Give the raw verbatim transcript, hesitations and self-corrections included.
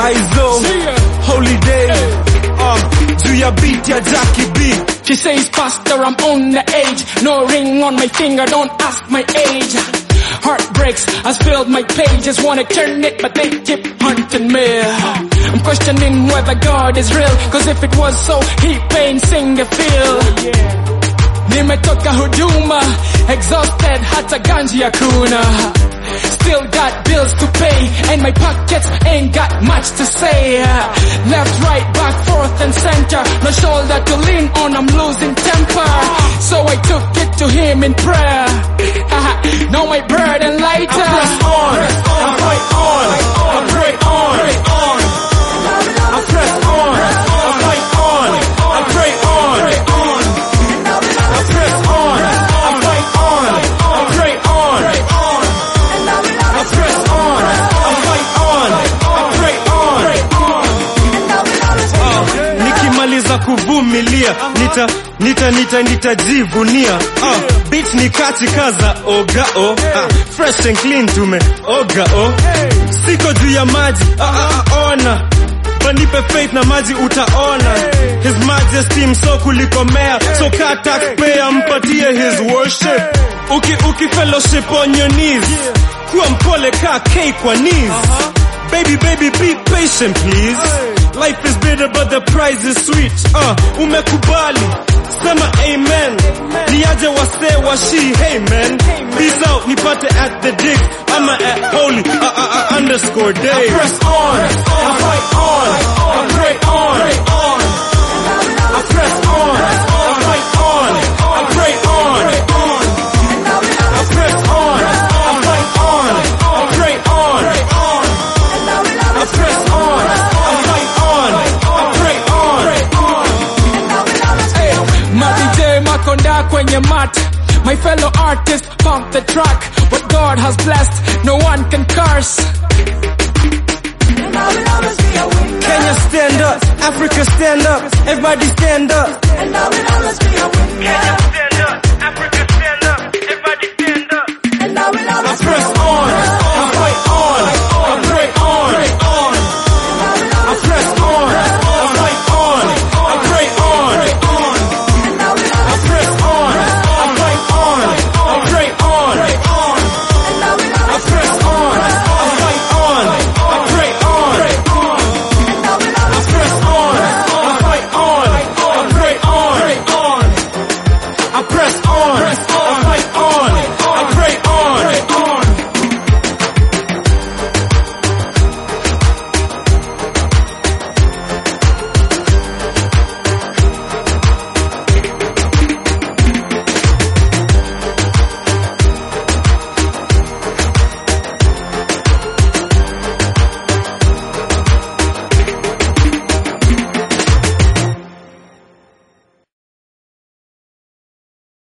Aizo, holiday, uh, juu ya beat ya Jackie B. She says, Pastor, I'm on the age. No ring on my finger, don't ask my age. Heartbreaks has filled my pages. Wanna turn it, but they keep hunting me. I'm questioning whether God is real, cause if it was so, he pain sing the feel. Nimetoka huduma, exhausted, hata ganji hakuna. Still got bills to pay, and my pockets ain't got much to say. Left, right, back, forth and center. No shoulder to lean on, I'm losing temper. So I took it to him in prayer. Now my burden lighter. I press on, I fight on, I pray on, I press on, I fight on, I pray on, I press on, I fight on, I pray on, I press on, I fight on, I pray on. Nikimaliza kuvumilia, nita nita nita nitajivunia. Uh, beat ni kati kaza oga o, uh, fresh and clean tume oga o. Siko juu ya maji, ah ah ah ona. Banipe faith na maji utaona. His majesty mso kulikomea, so ka taxpayer mpatie his worship. Uki uki fellowship on your knees, kuwa mpole ka cake kwa knees. Baby baby be patient please. Life is bitter but the price is sweet. Uh, umekubali, sema amen. Niaje wase washi, hey man. Peace out, nipate at the dig. I'm at holy, uh, uh, uh, underscore day. I press on, I fight on, I pray on. I press on, I fight on, I pray on. I press on, I fight on, I pray on. I press on, I fight on, I pray on. My D J Makonda kwenye mat. My fellow artist pump the track. What God has blessed, no one can curse. Kenya stand up, Africa stand up, everybody stand up. And I will always be a winner.